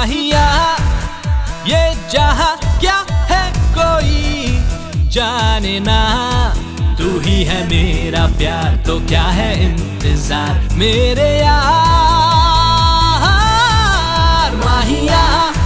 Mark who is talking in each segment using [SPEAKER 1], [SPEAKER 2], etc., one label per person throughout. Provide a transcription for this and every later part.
[SPEAKER 1] माहिया ये जहां क्या है कोई जाने ना, तू ही है मेरा प्यार तो क्या है इंतजार मेरे यार। माहिया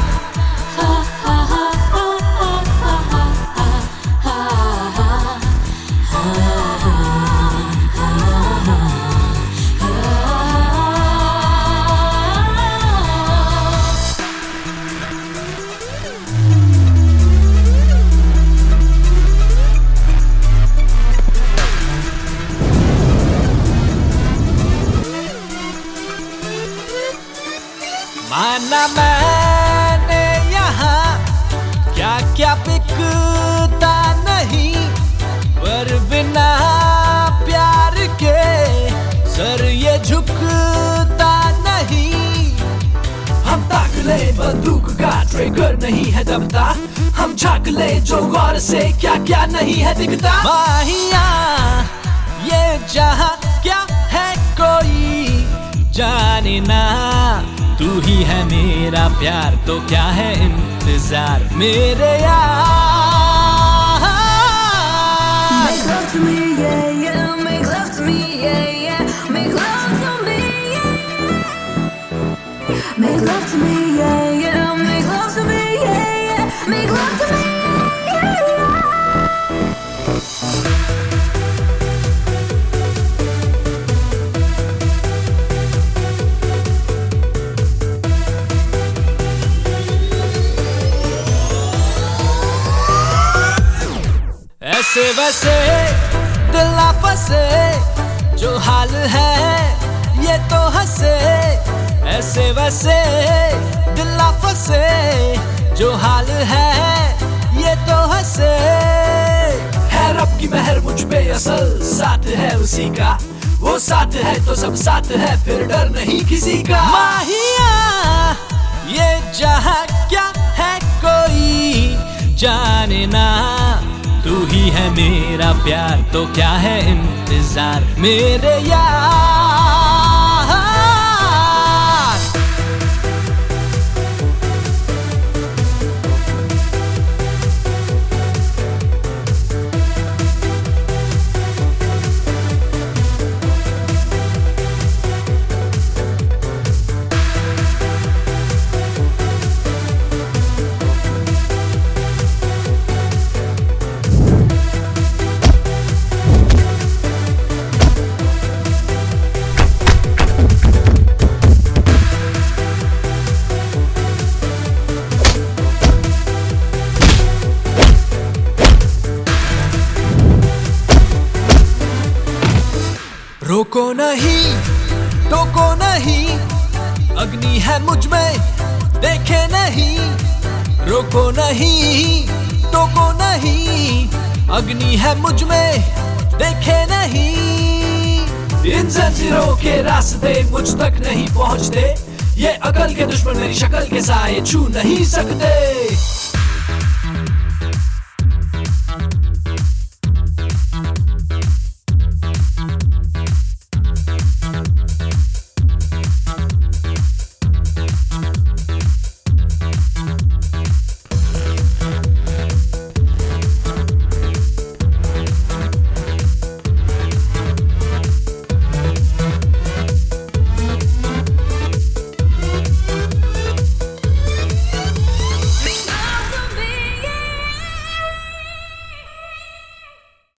[SPEAKER 1] माना मैंने यहाँ क्या क्या बिकता नहीं, पर बिना प्यार के सर ये झुकता नहीं।
[SPEAKER 2] हम ताक ले बंदूक का ट्रिगर नहीं है दबता, हम झांक ले जो गौर से क्या क्या नहीं है दिखता।
[SPEAKER 1] माहिया ये जहां क्या है कोई जाने ना, तू ही है मेरा प्यार तो क्या है इंतजार मेरे यार।
[SPEAKER 3] Make love to me, yeah, yeah. Make love to me, yeah, yeah. Make love to me, yeah. Make love to me, yeah, yeah. Make love to me, yeah, yeah. Make love to me, yeah, yeah.
[SPEAKER 1] ऐसे वैसे दिल आ फंसे जो हाल है ये तो हंसे, ऐसे वैसे दिल आ फंसे जो हाल है ये तो हंसे।
[SPEAKER 2] है रब की मेहर मुझ पे असल, साथ है उसी का, वो साथ है तो सब साथ है, फिर डर नहीं किसी का।
[SPEAKER 1] माहिया ये जहां क्या है कोई जाने ना, तू ही है मेरा प्यार तो क्या है इंतजार मेरे यार। रोको नहीं टोको नहीं, अग्नि है मुझ में देखे नहीं। रोको नहीं टोको नहीं, अग्नि है मुझ में देखे नहीं।
[SPEAKER 2] इन जंजीरों के रास्ते मुझ तक नहीं पहुंचते, ये अकल के दुश्मन मेरी शक्ल के साए छू नहीं सकते।